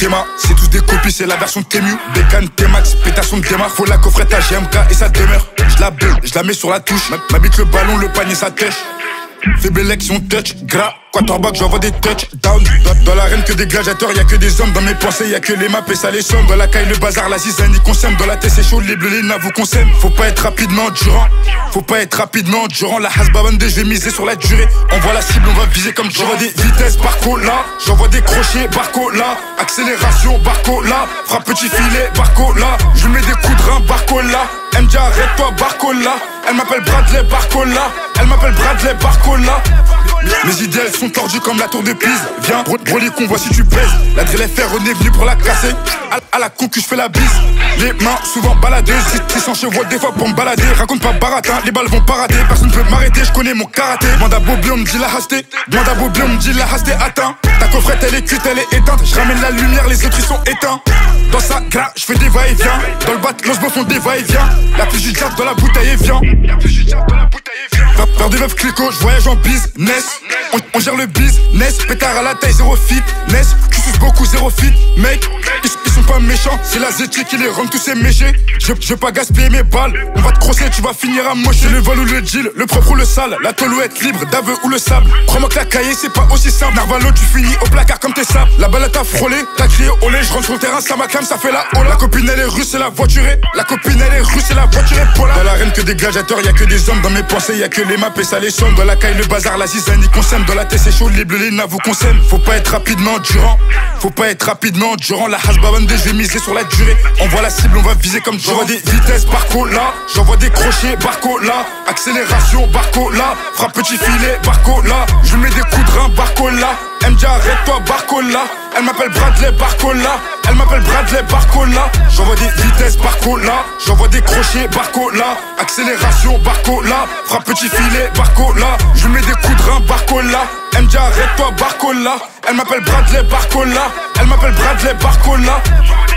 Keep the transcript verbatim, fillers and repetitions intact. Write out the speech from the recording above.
Théma. C'est tous des copies, c'est la version Temu. Bécane, T-Max, pétation de démarre. Faut la coffrette à G M K et ça demeure. Je la bulle, je la mets sur la touche. Ma bite le ballon, le panier, ça tèche. Fais Bellex, on touch, gras. Quarterback, j'envoie des touchdowns. Dans, dans l'arène que des gladiateurs, y'a que des hommes. Dans mes pensées, y'a que les maps et ça les somme. Dans la caille, le bazar, la zizanie qu'on sème. Dans la tête, c'est chaud, les bleus, les navos qu'on sème. Faut pas être rapidement endurant. Faut pas être rapidement endurant. La hasba vingt-deux, je vais miser sur la durée. On voit la cible, on va viser comme j'envoie des vitesses, barco là. J'envoie des crochets, barco là. Accélération, barco là. Frappe petit filet, barco là. Je mets des coups de rein, barco là. Elle me dit arrête-toi, barco là. Elle m'appelle Bradley, barco là. Elle m'appelle Bradley, barco là. Mes idées elles sont tordues comme la tour de Pise. Viens, Broly qu'on voit si tu pèses. La drill F R, on est venu pour la casser. À, à la concu je fais la bise. Les mains souvent baladeuses. Si sans chevaux des fois pour me balader. Raconte pas baratin, les balles vont pas rater. Personne peut m'arrêter, je connais mon karaté. Demande à Bobby, on me dit la hasté. Demande à Bobby, on me dit la hasté atteint. Ta coffrette elle est cuite, elle est éteinte. Je ramène la lumière, les autres ils sont éteints. Dans sa gras, je fais des va-et-vient. Dans le bat, l'os font des va-et-vient. La plus du diable dans la bouteille et vient. La plus du diable dans la bouteille et vient. Faire des meufs clico, je voyage en business. On, on gère le business, pétard à la taille, zéro fitness. Tu suces beaucoup, zéro fit, mec. Ils, ils sont pas méchants, c'est la zétique qui les rend tous ces méchés. Je, je veux pas gaspiller mes balles, on va te crosser, tu vas finir à mocher. Le vol ou le deal, le propre ou le sale, la tolouette libre, d'aveu ou le sable. Crois-moi que la cahier c'est pas aussi simple. Narvalo, tu finis au placard comme tes sables. La balle t'a frôlé, t'as crié olé, je rentre sur le terrain, ça m'acclame, ça fait la hola. La copine elle est russe, c'est la voiturée. La copine elle est russe, c'est la voiturée pour la. Dans l'arène que des gladiateurs, y'a que des hommes. Dans mes pensées, y'a que les maps et ça les somme. Dans la caille, le bazar, la zizanie qu'on sème. Dans la tête, c'est chaud, les bleus, les navos qu'on sème. Faut pas être rapidement endurant. Faut pas être rapidement endurant. La hasba vingt-deux, je vais miser sur la durée. On voit la cible, on va viser comme j'envoie des vitesses, barco là. J'envoie des crochets, barco là. Accélération, barco là. Frappe petit filet, barco là. Je mets des coups de rein, barco là. Elle me dit arrête-toi, barco là. Elle m'appelle Bradley, barco là. Elle m'appelle Bradley, barco là. J'envoie des vitesses, barco là. J'envoie des crochets, barco là. Accélération, barco là. Frappe petit filet, barco là. Je mets des coups de rein, barco là. Elle me dit arrête-toi, barco là. Elle m'appelle Bradley, barco là. Elle m'appelle Bradley, barco là.